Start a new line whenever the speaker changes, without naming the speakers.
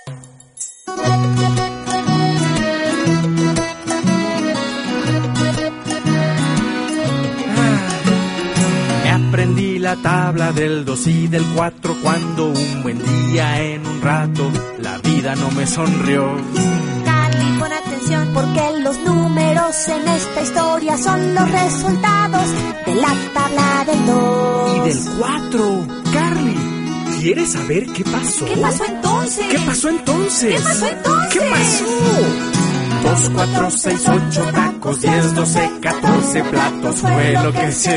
Aprendí la tabla del 2 y del 4 cuando un buen día en un rato la vida no me sonrió.
Carly, pon atención porque los números en esta historia son los resultados de la tabla del 2
y del 4. Carly, ¿quieres saber qué pasó?
¿Qué pasó entonces?
¿Qué pasó entonces?
¿Qué pasó entonces?
¿Qué pasó? 2, 4, 6, 8 tacos, 10, 12, 14 platos fue lo que se